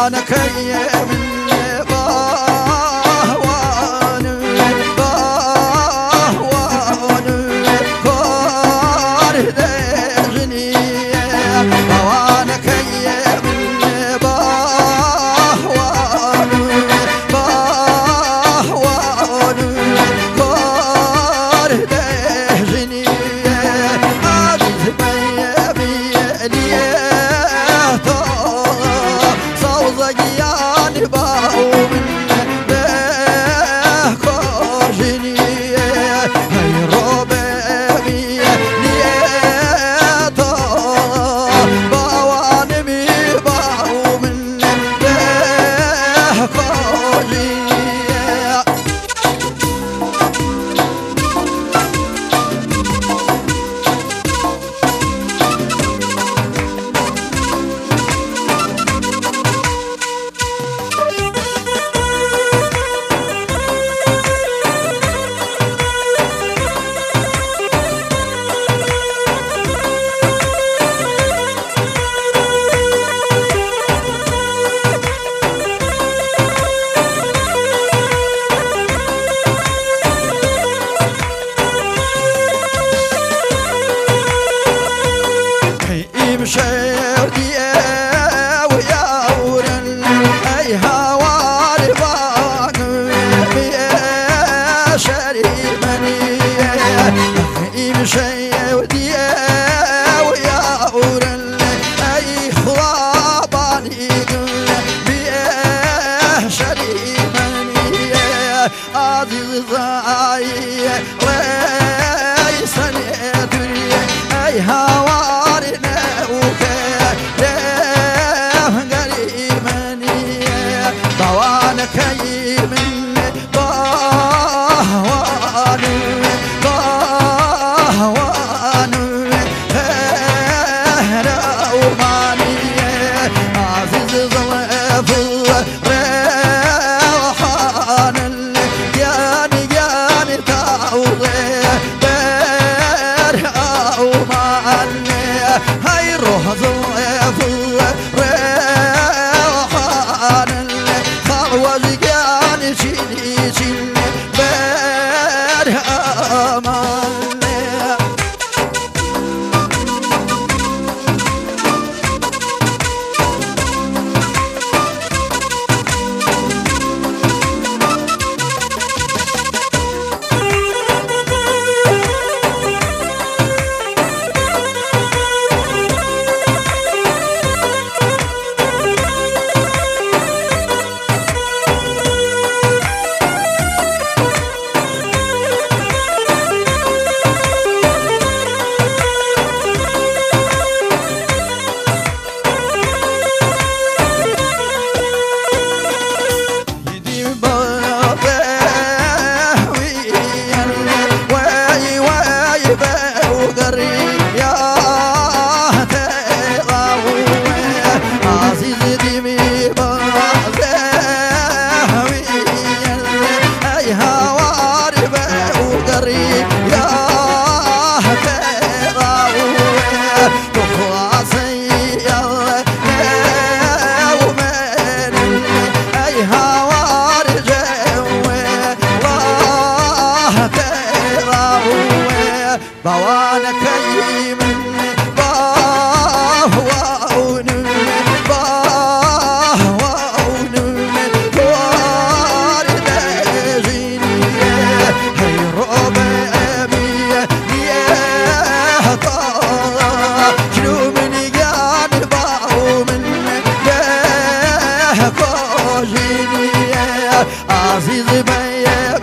وانا كيم باهوان باهوان كور دجني وانا كيم باهوان باهوان كور دجني عزيز بيبي ليته صوزيان باوم بكوجني هاي روبي ليته باوانمي باوم بكوجني مشاودي ويا ورن اي هوار باق يا شريمني مشاودي ويا ورن اي خواباني يا شريمني عزيز ضاي ليس ندري اي هوارنا كيم باهوان باهوان هلا وماني عزيز ظلف الروحان الجاني جاني تعوضي برها وماني هاي روح ظلف الروحان وزقاني شيني شيني برها مالي بوانا كيم باهوان باهوان كور دجني هاي روبي ليته شنو من قان باوم بكوجني عزيز بيا